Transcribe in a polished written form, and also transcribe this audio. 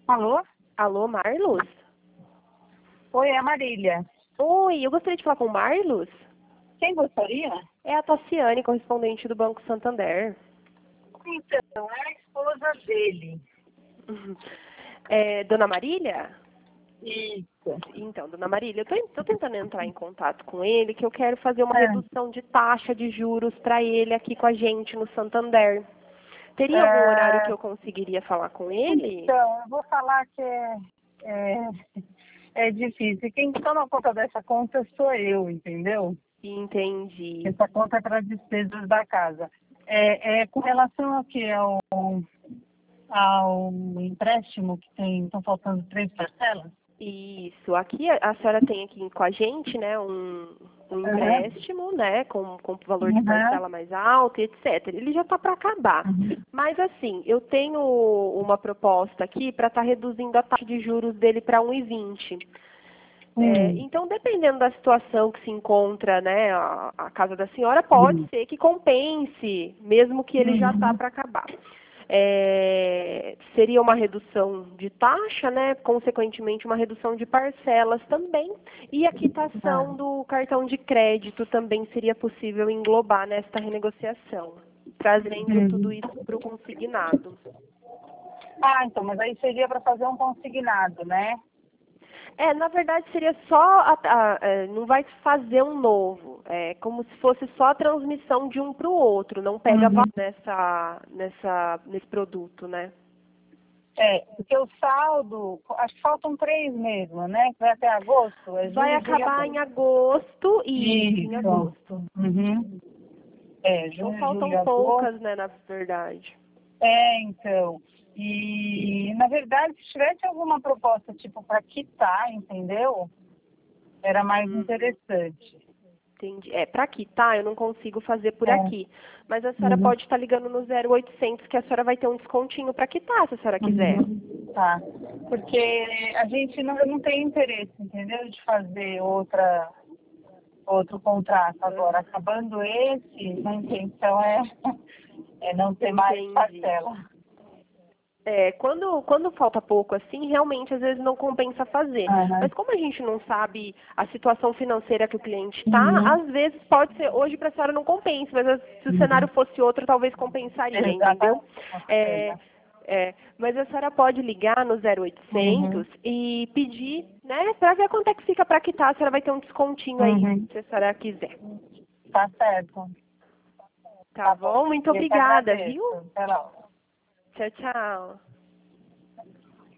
Alô? Alô, Marlos? Oi, é a Marília. Oi, eu gostaria de falar com o Marlos. Quem gostaria? É a Tassiane, correspondente do Banco Santander. Então, é a esposa dele. Uhum. Dona Marília? Isso. Então, Dona Marília, eu tô tentando entrar em contato com ele, que eu quero fazer uma É, redução de taxa de juros para ele aqui com a gente no Santander. Teria algum horário que é, eu conseguiria falar com ele? então, eu vou falar que é, é difícil. Quem toma conta dessa conta sou eu, entendeu? Entendi. Essa conta é para despesas da casa. É com relação ao que? Ao empréstimo que estão faltando 3 parcelas? Isso. Aqui a senhora tem aqui com a gente, né, um Aham. empréstimo, né, com valor de Aham. parcela mais alto, e etc. Ele já está para acabar. Uhum. Mas assim, eu tenho uma proposta aqui para estar reduzindo a taxa de juros dele para 1,20. Sim. Então, dependendo da situação que se encontra, né, a casa da senhora, pode Uhum. ser que compense, mesmo que ele já está Uhum. para acabar. Seria uma redução de taxa, né, consequentemente uma redução de parcelas também, e a Tá. quitação do cartão de crédito também seria possível englobar nesta renegociação, trazendo tudo Uhum. isso para o consignado. Ah, então, mas aí seria para fazer um consignado, né? Na verdade seria só, não vai fazer um novo, é como se fosse só a transmissão de um para o outro, não pega Uhum. valor nesse produto, né? Porque o saldo, acho que faltam 3 mesmo, né? Que vai até agosto, é Vai julho, julho e acabar em agosto. agosto, isso, em Isso. agosto. Uhum. Então Junho, julho e faltam agosto. poucas, né, na verdade. Então. E, na verdade, se tivesse alguma proposta, tipo, para quitar, entendeu? Era mais Uhum. interessante. Entendi. Para quitar, eu não consigo fazer por É. aqui. Mas a senhora Uhum. pode estar ligando no 0800 que a senhora vai ter um descontinho para quitar, se a senhora quiser. Tá. Porque a gente não tem interesse, entendeu? De fazer outro contrato agora. Aham. Acabando esse, a intenção é não ter mais Entendi. parcela. Quando falta pouco assim, realmente às vezes não compensa fazer. Aham. Mas como a gente não sabe a situação financeira que o cliente está, Uhum. às vezes pode ser, hoje para a senhora não compensa, mas se o cenário Uhum. fosse outro, talvez compensaria, entendeu? Exatamente, com É, certeza. mas a senhora pode ligar no Uhum. 0800 e pedir, né, para ver quanto é que fica para quitar, a senhora vai ter um descontinho aí, Uhum. se a senhora quiser. Tá certo. Tá Tá bom. bom? Muito Eu que obrigada, viu? agradeço. Até logo. Tchau, tchau.